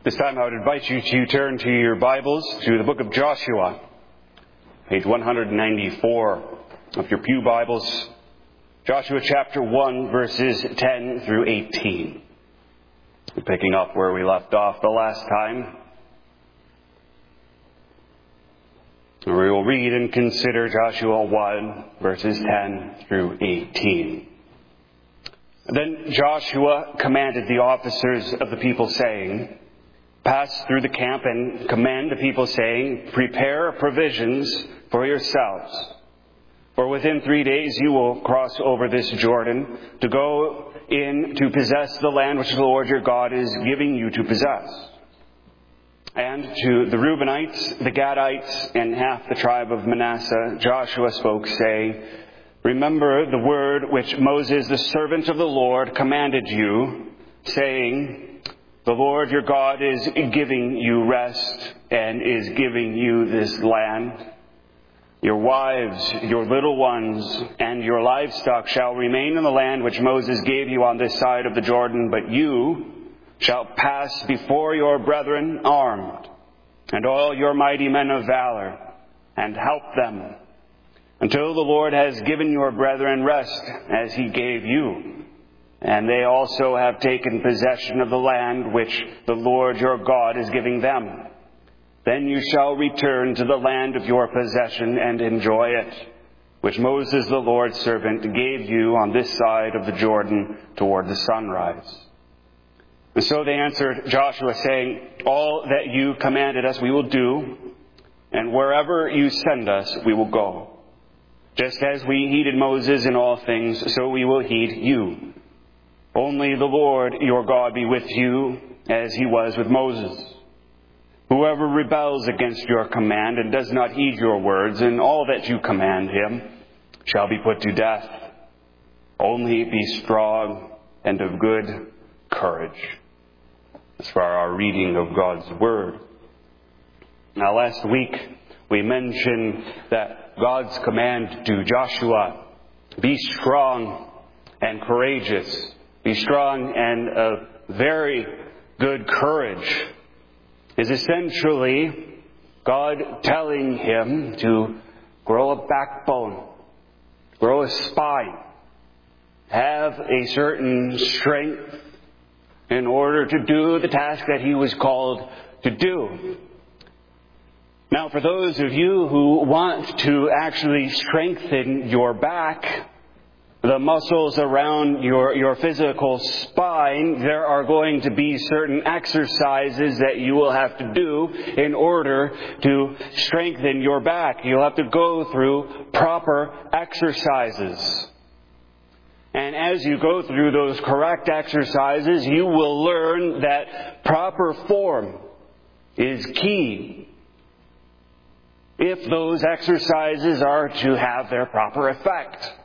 This time I would invite you to turn to your Bibles to the book of Joshua, page 194 of your pew Bibles. Joshua chapter 1, verses 10 through 18. We're picking up where we left off the last time. We will read and consider Joshua 1, verses 10 through 18. Then Joshua commanded the officers of the people, saying, "Pass through the camp and command the people, saying, Prepare provisions for yourselves. For within 3 days you will cross over this Jordan to go in to possess the land which the Lord your God is giving you to possess." And to the Reubenites, the Gadites, and half the tribe of Manasseh, Joshua spoke, saying, "Remember the word which Moses, the servant of the Lord, commanded you, saying, The Lord your God is giving you rest and is giving you this land. Your wives, your little ones, and your livestock shall remain in the land which Moses gave you on this side of the Jordan, but you shall pass before your brethren armed, and all your mighty men of valor, and help them, until the Lord has given your brethren rest as he gave you. And they also have taken possession of the land which the Lord your God is giving them. Then you shall return to the land of your possession and enjoy it, which Moses the Lord's servant gave you on this side of the Jordan toward the sunrise." And so they answered Joshua, saying, "All that you commanded us we will do, and wherever you send us we will go. Just as we heeded Moses in all things, so we will heed you. Only the Lord your God be with you, as he was with Moses. Whoever rebels against your command and does not heed your words and all that you command him shall be put to death. Only be strong and of good courage." As for our reading of God's Word. Now, last week we mentioned that God's command to Joshua, "Be strong and courageous," be strong and of very good courage, is essentially God telling him to grow a backbone, grow a spine, have a certain strength in order to do the task that he was called to do. Now, for those of you who want to actually strengthen your back, the muscles around your physical spine, there are going to be certain exercises that you will have to do in order to strengthen your back. You'll have to go through proper exercises. And as you go through those correct exercises, you will learn that proper form is key if those exercises are to have their proper effect.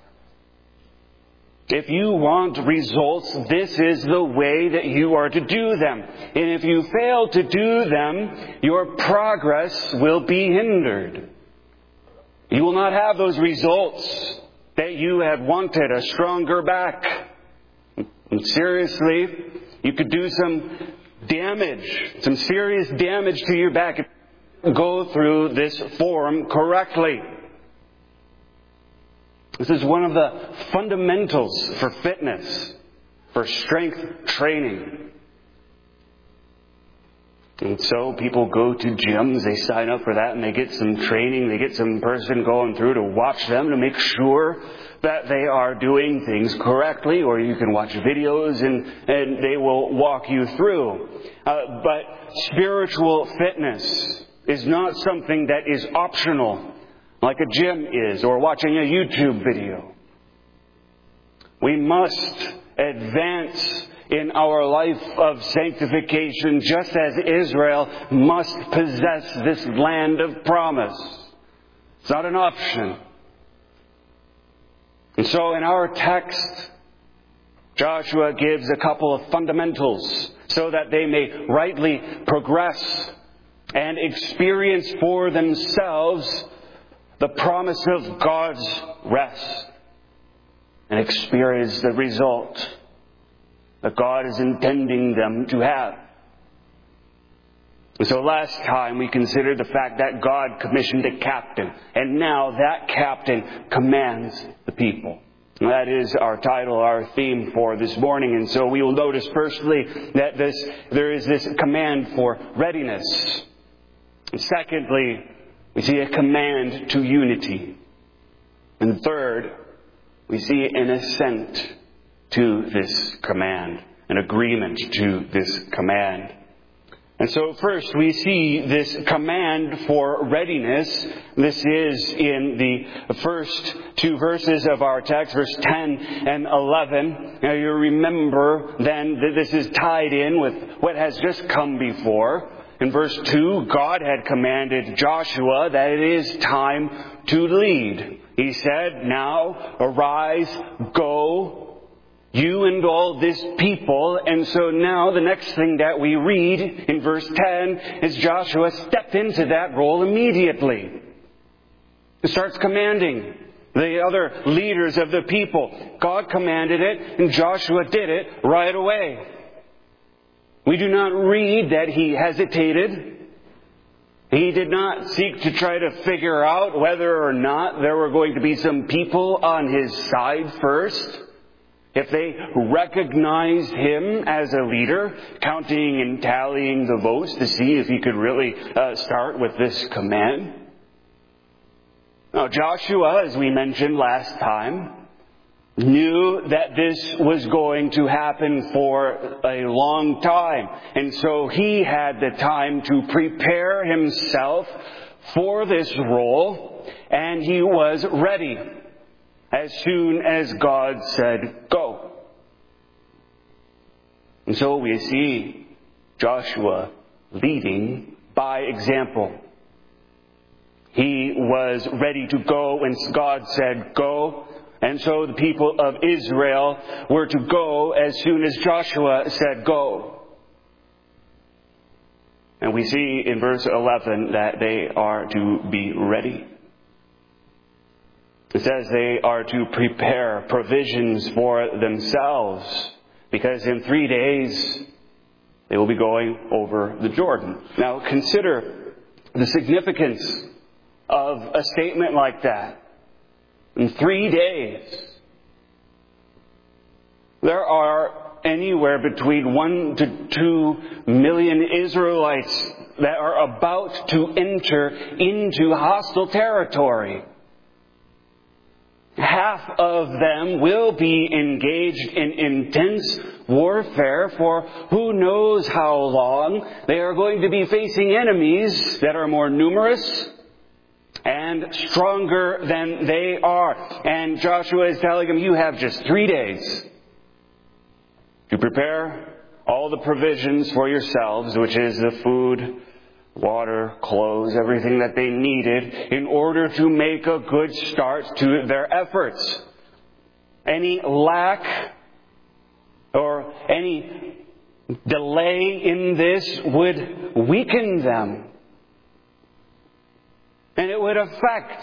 If you want results, this is the way that you are to do them. And if you fail to do them, your progress will be hindered. You will not have those results that you had wanted, a stronger back. And seriously, you could do some damage, some serious damage to your back if you go through this form correctly. This is one of the fundamentals for fitness, for strength training. And so people go to gyms, they sign up for that, and they get some training, they get some person going through to watch them to make sure that they are doing things correctly, or you can watch videos and they will walk you through. But spiritual fitness is not something that is optional, like a gym is, or watching a YouTube video. We must advance in our life of sanctification, just as Israel must possess this land of promise. It's not an option. And so in our text, Joshua gives a couple of fundamentals so that they may rightly progress and experience for themselves the promise of God's rest and experience the result that God is intending them to have. So last time we considered the fact that God commissioned a captain, and now that captain commands the people. That is our title, our theme for this morning. And so we will notice firstly that there is this command for readiness. And secondly, we see a command to unity. And third, we see an assent to this command, an agreement to this command. And so first we see this command for readiness. This is in the first two verses of our text, verse 10 and 11. Now you remember then that this is tied in with what has just come before. In verse 2, God had commanded Joshua that it is time to lead. He said, "Now arise, go, you and all this people." And so now the next thing that we read in verse 10 is Joshua stepped into that role immediately. He starts commanding the other leaders of the people. God commanded it, and Joshua did it right away. We do not read that he hesitated. He did not seek to try to figure out whether or not there were going to be some people on his side first. If they recognized him as a leader, counting and tallying the votes to see if he could really start with this command. Now, Joshua, as we mentioned last time, knew that this was going to happen for a long time. And so he had the time to prepare himself for this role, and he was ready as soon as God said, "Go." And so we see Joshua leading by example. He was ready to go when God said, "Go." And so the people of Israel were to go as soon as Joshua said, "Go." And we see in verse 11 that they are to be ready. It says they are to prepare provisions for themselves, because in 3 days they will be going over the Jordan. Now consider the significance of a statement like that. In 3 days, there are anywhere between 1 to 2 million Israelites that are about to enter into hostile territory. Half of them will be engaged in intense warfare for who knows how long. They are going to be facing enemies that are more numerous and stronger than they are. And Joshua is telling them, you have just 3 days to prepare all the provisions for yourselves, which is the food, water, clothes, everything that they needed in order to make a good start to their efforts. Any lack or any delay in this would weaken them. And it would affect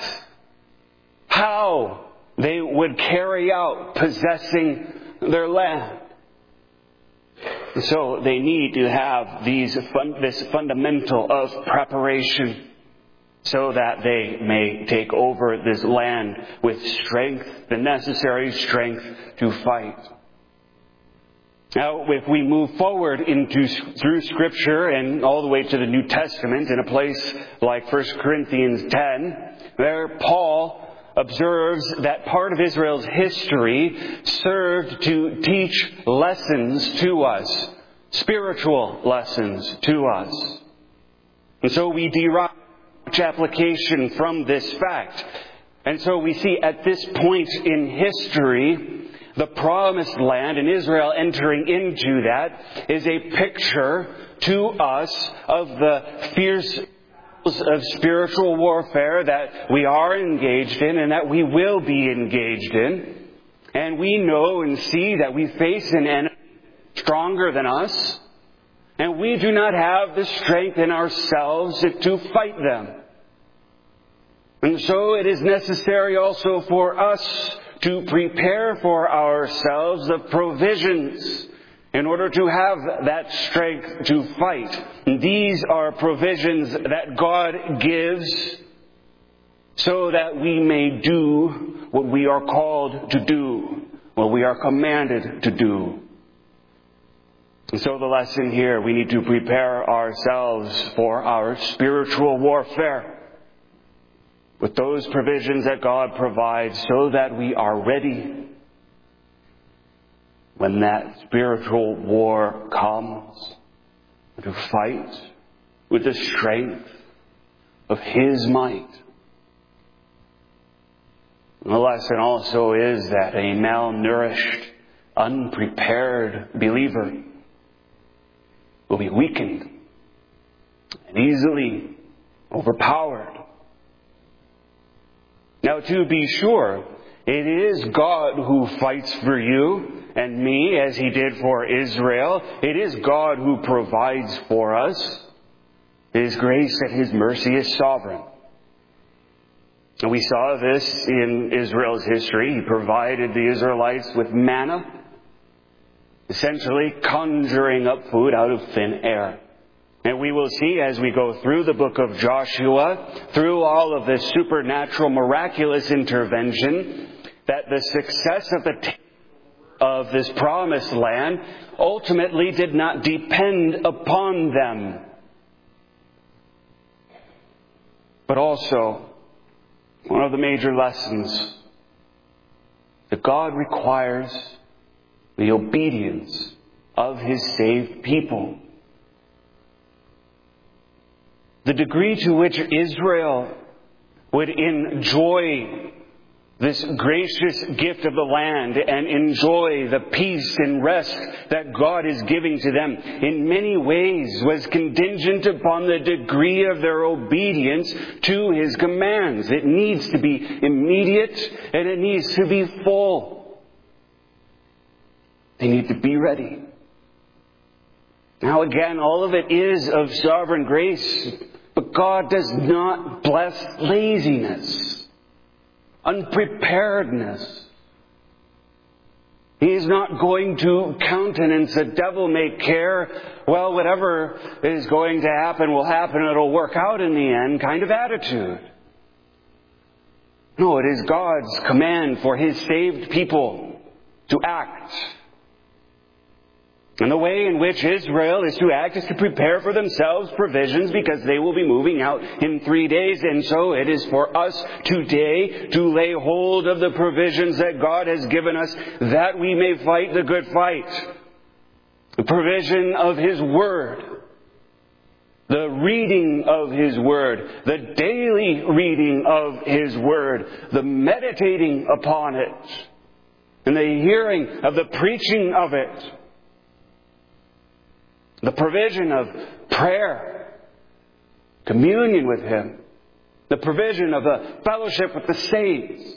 how they would carry out possessing their land. So they need to have this fundamental of preparation so that they may take over this land with strength, the necessary strength to fight. Now, if we move forward through Scripture and all the way to the New Testament in a place like 1 Corinthians 10, there Paul observes that part of Israel's history served to teach lessons to us, spiritual lessons to us. And so we derive much application from this fact. And so we see at this point in history, the promised land and Israel entering into that is a picture to us of the fierce of spiritual warfare that we are engaged in and that we will be engaged in. And we know and see that we face an enemy stronger than us, and we do not have the strength in ourselves to fight them. And so it is necessary also for us to prepare for ourselves the provisions in order to have that strength to fight. And these are provisions that God gives so that we may do what we are called to do, what we are commanded to do. And so the lesson here, we need to prepare ourselves for our spiritual warfare with those provisions that God provides so that we are ready when that spiritual war comes, to fight with the strength of His might. And the lesson also is that a malnourished, unprepared believer will be weakened and easily overpowered. Now, to be sure, it is God who fights for you and me as He did for Israel. It is God who provides for us. His grace and His mercy is sovereign. And we saw this in Israel's history. He provided the Israelites with manna, essentially conjuring up food out of thin air. And we will see as we go through the book of Joshua, through all of this supernatural, miraculous intervention, that the success of this promised land ultimately did not depend upon them. But also, one of the major lessons, that God requires the obedience of His saved people. The degree to which Israel would enjoy this gracious gift of the land and enjoy the peace and rest that God is giving to them in many ways was contingent upon the degree of their obedience to His commands. It needs to be immediate and it needs to be full. They need to be ready. Now again, all of it is of sovereign grace, but God does not bless laziness, unpreparedness. He is not going to countenance a devil may care, well, whatever is going to happen will happen, it'll work out in the end kind of attitude. No, it is God's command for His saved people to act. And the way in which Israel is to act is to prepare for themselves provisions because they will be moving out in 3 days. And so it is for us today to lay hold of the provisions that God has given us that we may fight the good fight. The provision of His Word. The reading of His Word. The daily reading of His Word. The meditating upon it. And the hearing of the preaching of it. The provision of prayer, communion with Him, the provision of a fellowship with the saints.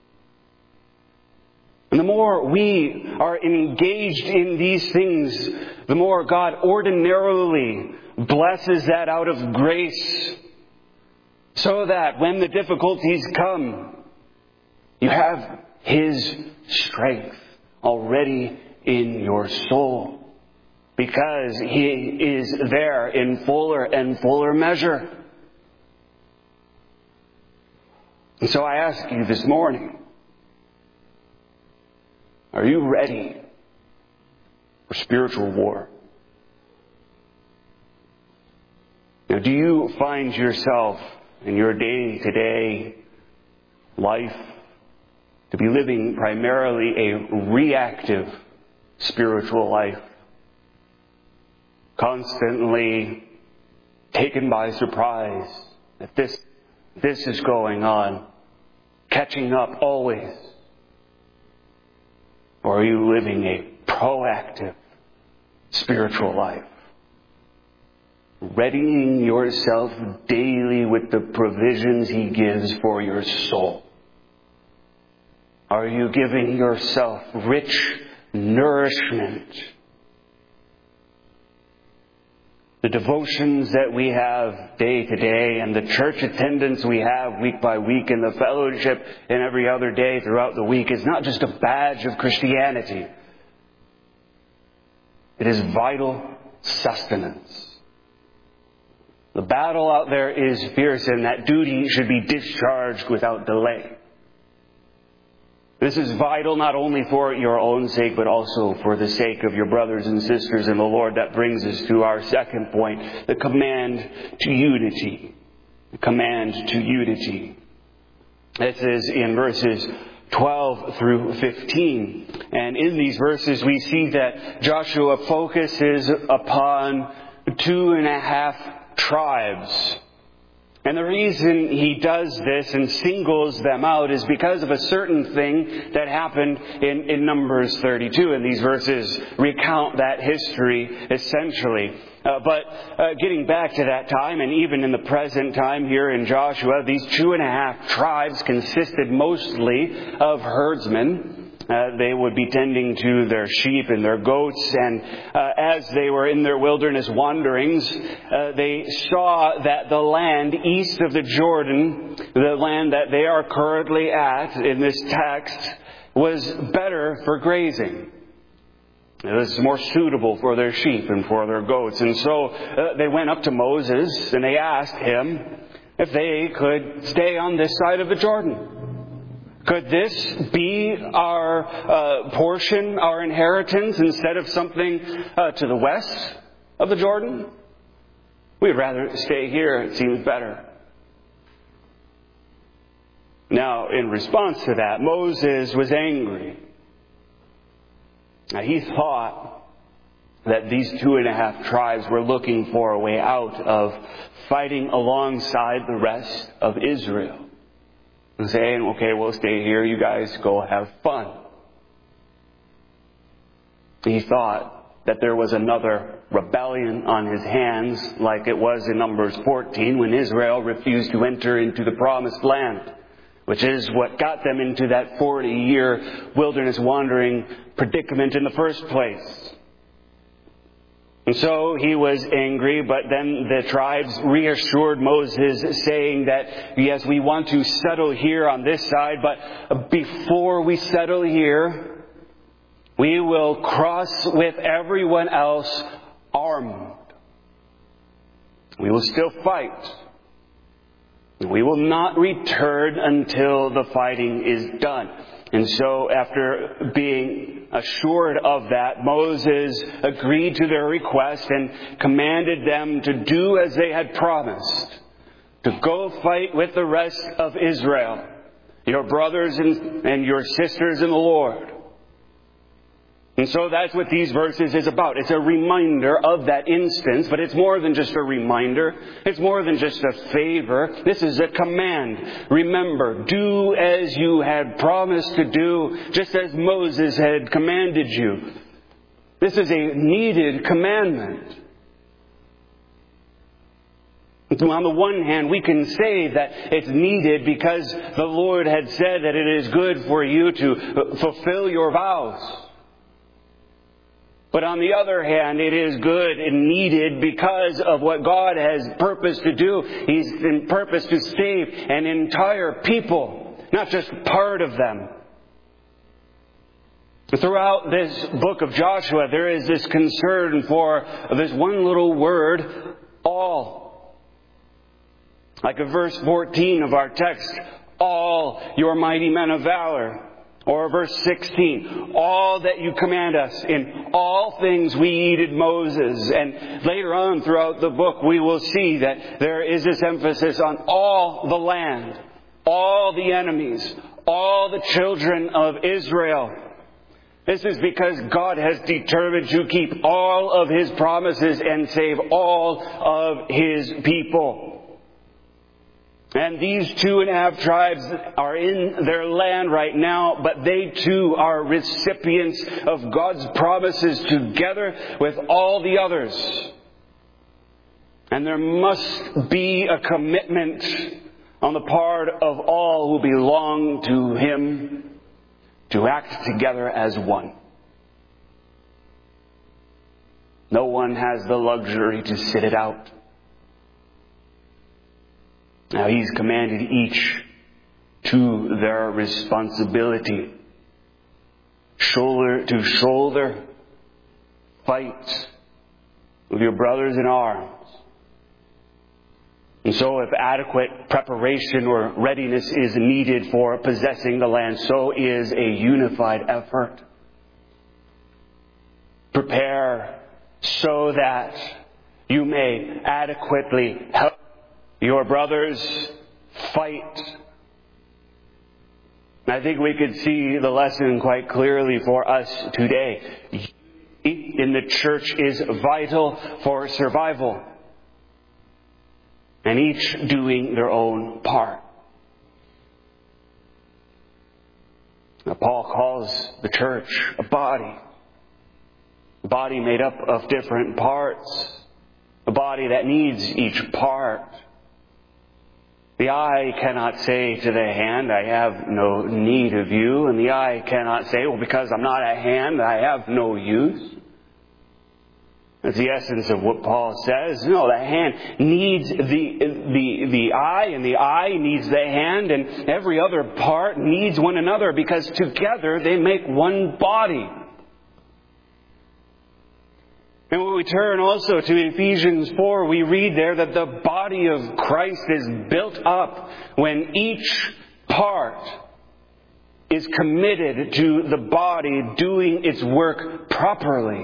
And the more we are engaged in these things, the more God ordinarily blesses that out of grace, so that when the difficulties come, you have His strength already in your soul. Because He is there in fuller and fuller measure. And so I ask you this morning, are you ready for spiritual war? Now, do you find yourself in your day-to-day life to be living primarily a reactive spiritual life? Constantly taken by surprise that this is going on, catching up always? Or are you living a proactive spiritual life, readying yourself daily with the provisions He gives for your soul? Are you giving yourself rich nourishment? The devotions that we have day to day and the church attendance we have week by week and the fellowship and every other day throughout the week is not just a badge of Christianity. It is vital sustenance. The battle out there is fierce, and that duty should be discharged without delay. This is vital not only for your own sake, but also for the sake of your brothers and sisters in the Lord. That brings us to our second point, the command to unity. The command to unity. This is in verses 12 through 15. And in these verses we see that Joshua focuses upon 2.5 tribes. And the reason he does this and singles them out is because of a certain thing that happened in Numbers 32. And these verses recount that history essentially. But getting back to that time, and even in the present time here in Joshua, these 2.5 tribes consisted mostly of herdsmen. They would be tending to their sheep and their goats, and as they were in their wilderness wanderings, they saw that the land east of the Jordan, the land that they are currently at in this text, was better for grazing. It was more suitable for their sheep and for their goats. And so they went up to Moses and they asked him if they could stay on this side of the Jordan. Could this be our portion, our inheritance, instead of something to the west of the Jordan? We'd rather stay here. It seems better. Now, in response to that, Moses was angry. Now, he thought that these 2.5 tribes were looking for a way out of fighting alongside the rest of Israel. And saying, okay, we'll stay here, you guys go have fun. He thought that there was another rebellion on his hands, like it was in Numbers 14 when Israel refused to enter into the promised land, which is what got them into that 40-year wilderness wandering predicament in the first place. And so he was angry, but then the tribes reassured Moses, saying that, yes, we want to settle here on this side, but before we settle here, we will cross with everyone else armed. We will still fight. We will not return until the fighting is done. And so after being assured of that, Moses agreed to their request and commanded them to do as they had promised, to go fight with the rest of Israel, your brothers and your sisters in the Lord. And so that's what these verses is about. It's a reminder of that instance, but it's more than just a reminder. It's more than just a favor. This is a command. Remember, do as you had promised to do, just as Moses had commanded you. This is a needed commandment. On the one hand, we can say that it's needed because the Lord had said that it is good for you to fulfill your vows. But on the other hand, it is good and needed because of what God has purposed to do. He's in purpose to save an entire people, not just part of them. Throughout this book of Joshua, there is this concern for this one little word, all. Like in verse 14 of our text, all your mighty men of valor. Or verse 16, all that you command us, in all things we heeded Moses. And later on throughout the book, we will see that there is this emphasis on all the land, all the enemies, all the children of Israel. This is because God has determined to keep all of His promises and save all of His people. And these 2.5 tribes are in their land right now, but they too are recipients of God's promises together with all the others. And there must be a commitment on the part of all who belong to Him to act together as one. No one has the luxury to sit it out. Now He's commanded each to their responsibility. Shoulder to shoulder, fight with your brothers in arms. And so if adequate preparation or readiness is needed for possessing the land, so is a unified effort. Prepare so that you may adequately help your brothers fight. And I think we could see the lesson quite clearly for us today. Unity in the church is vital for survival. And each doing their own part. Now, Paul calls the church a body. A body made up of different parts. A body that needs each part. The eye cannot say to the hand, I have no need of you. And the eye cannot say, well, because I'm not a hand, I have no use. That's the essence of what Paul says. No, the hand needs the eye, and the eye needs the hand, and every other part needs one another, because together they make one body. And when we turn also to Ephesians 4, we read there that the body of Christ is built up when each part is committed to the body doing its work properly.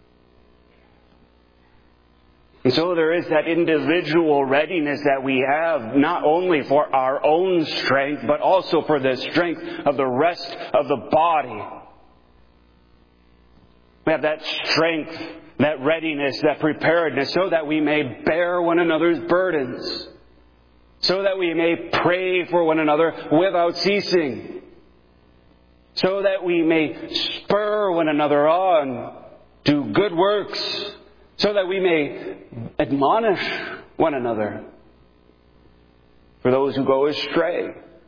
And so there is that individual readiness that we have, not only for our own strength, but also for the strength of the rest of the body. We have that strength, that readiness, that preparedness, so that we may bear one another's burdens. So that we may pray for one another without ceasing. So that we may spur one another on to good works. So that we may admonish one another for those who go astray.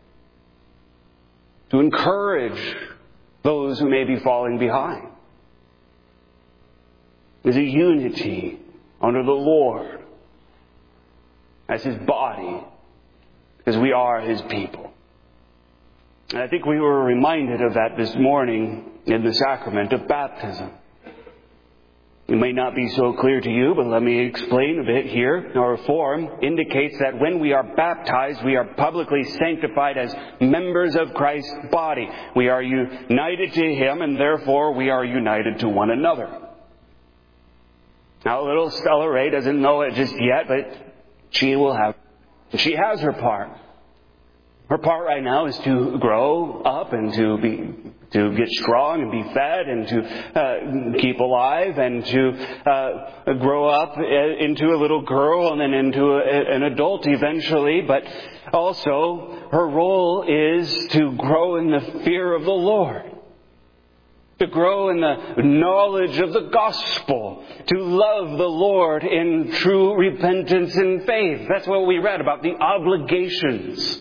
To encourage those who may be falling behind. There's a unity under the Lord as His body, because we are His people. And I think we were reminded of that this morning in the sacrament of baptism. It may not be so clear to you, but let me explain a bit here. Our form indicates that when we are baptized, we are publicly sanctified as members of Christ's body. We are united to Him, and therefore we are united to one another. Now, little Stella Ray doesn't know it just yet, but she has her part. Her part right now is to grow up and to get strong and be fed and to keep alive and to grow up into a little girl and then into an adult eventually. But also her role is to grow in the fear of the Lord. To grow in the knowledge of the gospel. To love the Lord in true repentance and faith. That's what we read about, the obligations.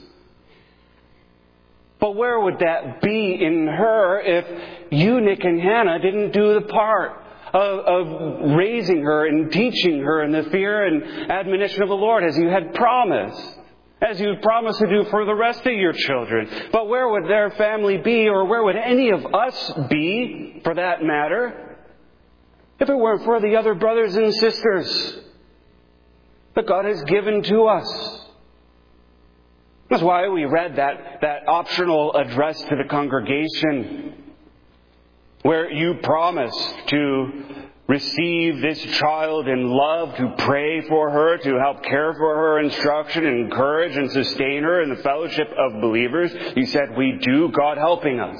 But where would that be in her if you, Nick and Hannah, didn't do the part of raising her and teaching her in the fear and admonition of the Lord as you had promised? As you promised to do for the rest of your children. But where would their family be, or where would any of us be, for that matter, if it weren't for the other brothers and sisters that God has given to us? That's why we read that optional address to the congregation, where you promised to receive this child in love, to pray for her, to help care for her instruction, and encourage and sustain her in the fellowship of believers. You said, we do, God helping us.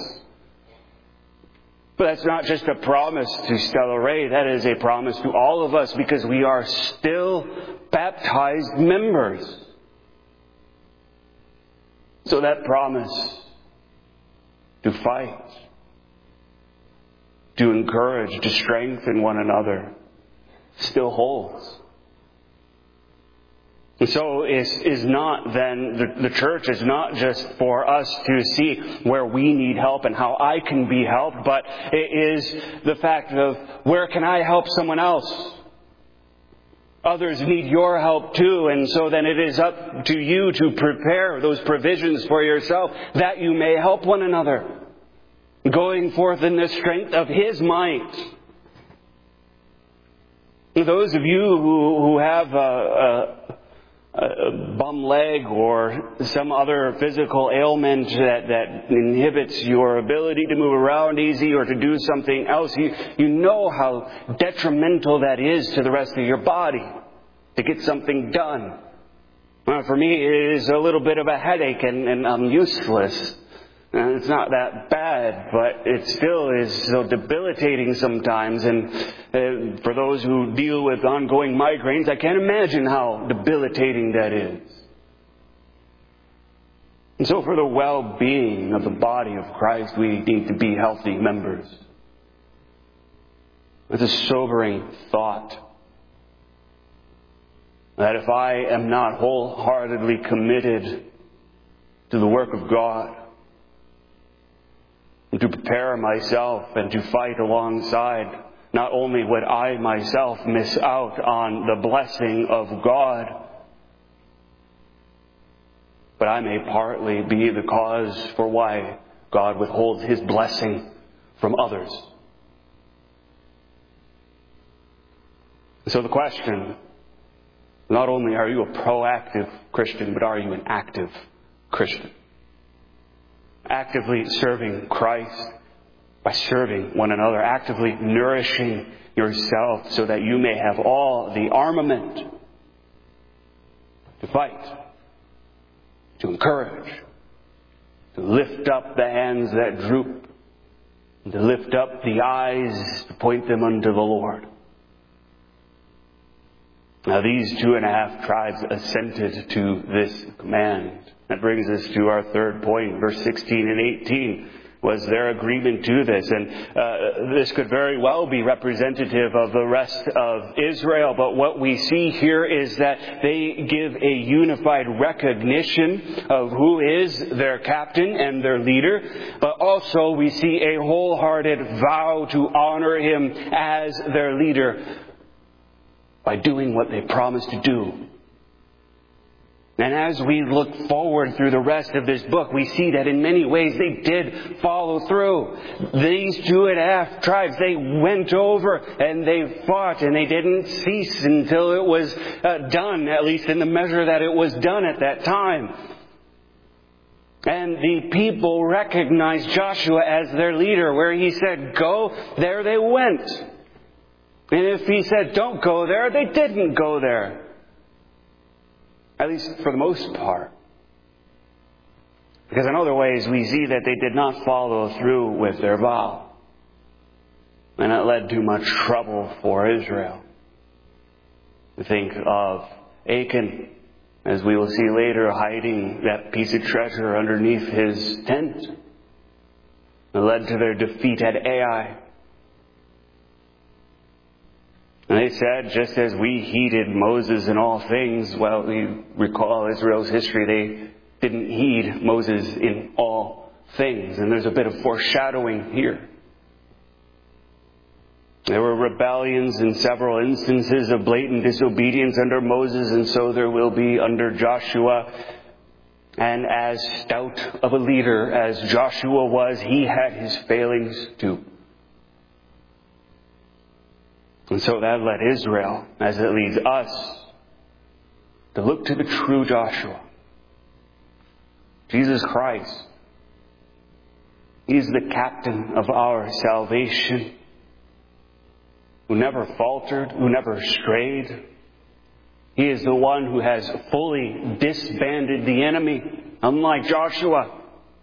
But that's not just a promise to Stella Ray. That is a promise to all of us, because we are still baptized members. So that promise to fight, to encourage, to strengthen one another still holds. And so is not then, the church is not just for us to see where we need help and how I can be helped, but it is the fact of where can I help someone else? Others need your help too, and so then it is up to you to prepare those provisions for yourself that you may help one another. Going forth in the strength of His might. Those of you who have a bum leg or some other physical ailment that inhibits your ability to move around easy or to do something else, you know how detrimental that is to the rest of your body to get something done. For me, it is a little bit of a headache and I'm useless. It's not that bad, but it still is so debilitating sometimes. And for those who deal with ongoing migraines, I can't imagine how debilitating that is. And so for the well-being of the body of Christ, we need to be healthy members. It's a sobering thought that if I am not wholeheartedly committed to the work of God, and to prepare myself and to fight alongside, not only would I myself miss out on the blessing of God, but I may partly be the cause for why God withholds His blessing from others. So the question, not only are you a proactive Christian, but are you an active Christian? Actively serving Christ by serving one another, actively nourishing yourself so that you may have all the armament to fight, to encourage, to lift up the hands that droop, and to lift up the eyes to point them unto the Lord. Now these 2.5 tribes assented to this command. That brings us to our third point, verse 16 and 18. Was their agreement to this? And this could very well be representative of the rest of Israel. But what we see here is that they give a unified recognition of who is their captain and their leader. But also we see a wholehearted vow to honor him as their leader by doing what they promised to do. And as we look forward through the rest of this book, we see that in many ways they did follow through. These 2.5 tribes, they went over and they fought and they didn't cease until it was done, at least in the measure that it was done at that time. And the people recognized Joshua as their leader. Where he said, go, there they went. And if he said, don't go there, they didn't go there. At least for the most part. Because in other ways we see that they did not follow through with their vow. And it led to much trouble for Israel. We think of Achan, as we will see later, hiding that piece of treasure underneath his tent. It led to their defeat at Ai. And they said, just as we heeded Moses in all things, well, we recall Israel's history, they didn't heed Moses in all things. And there's a bit of foreshadowing here. There were rebellions in several instances of blatant disobedience under Moses, and so there will be under Joshua. And as stout of a leader as Joshua was, he had his failings too. And so that led Israel, as it leads us, to look to the true Joshua, Jesus Christ. He's the captain of our salvation, who never faltered, who never strayed. He is the one who has fully disbanded the enemy, unlike Joshua.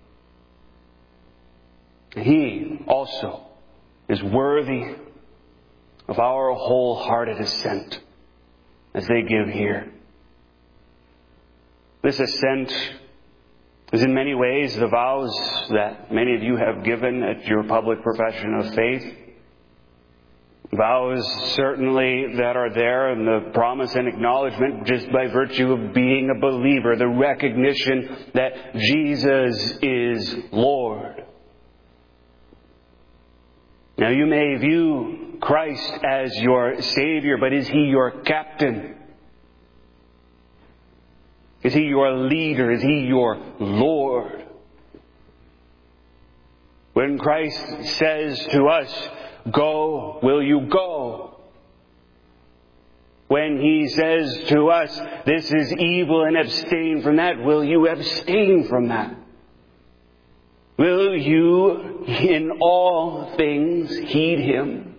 He also is worthy of our wholehearted assent, as they give here. This assent is in many ways the vows that many of you have given at your public profession of faith. Vows certainly that are there in the promise and acknowledgement just by virtue of being a believer, the recognition that Jesus is Lord. Now you may view Christ as your Savior, but is He your captain? Is He your leader? Is He your Lord? When Christ says to us, go, will you go? When He says to us, this is evil and abstain from that, will you abstain from that? Will you, in all things, heed Him?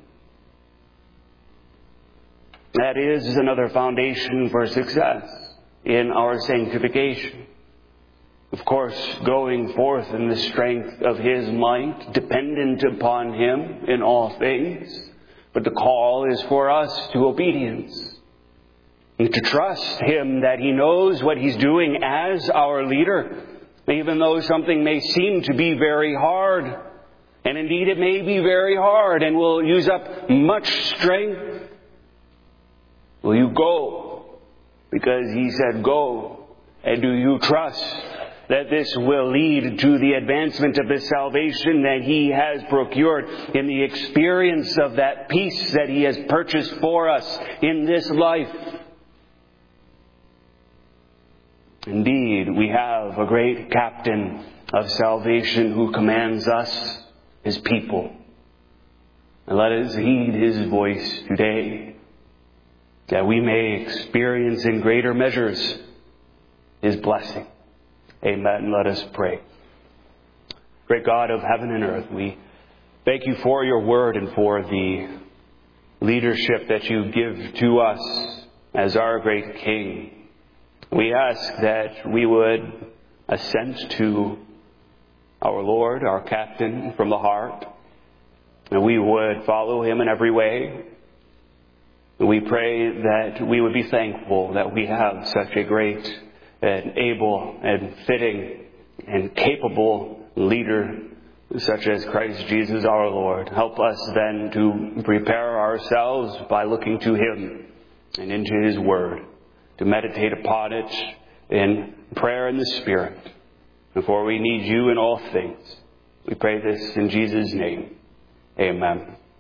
That is another foundation for success in our sanctification. Of course, going forth in the strength of His might, dependent upon Him in all things. But the call is for us to obedience. And to trust Him that He knows what He's doing as our leader, even though something may seem to be very hard. And indeed it may be very hard and will use up much strength. Will you go? Because He said go. And do you trust that this will lead to the advancement of the salvation that He has procured in the experience of that peace that He has purchased for us in this life? Indeed, we have a great captain of salvation who commands us, His people. And let us heed His voice today, that we may experience in greater measures His blessing. Amen. Let us pray. Great God of heaven and earth, we thank You for Your word and for the leadership that You give to us as our great King. We ask that we would assent to our Lord, our captain, from the heart, and we would follow Him in every way. We pray that we would be thankful that we have such a great and able and fitting and capable leader such as Christ Jesus our Lord. Help us then to prepare ourselves by looking to Him and into His Word, to meditate upon it in prayer in the Spirit. For we need You in all things. We pray this in Jesus' name. Amen.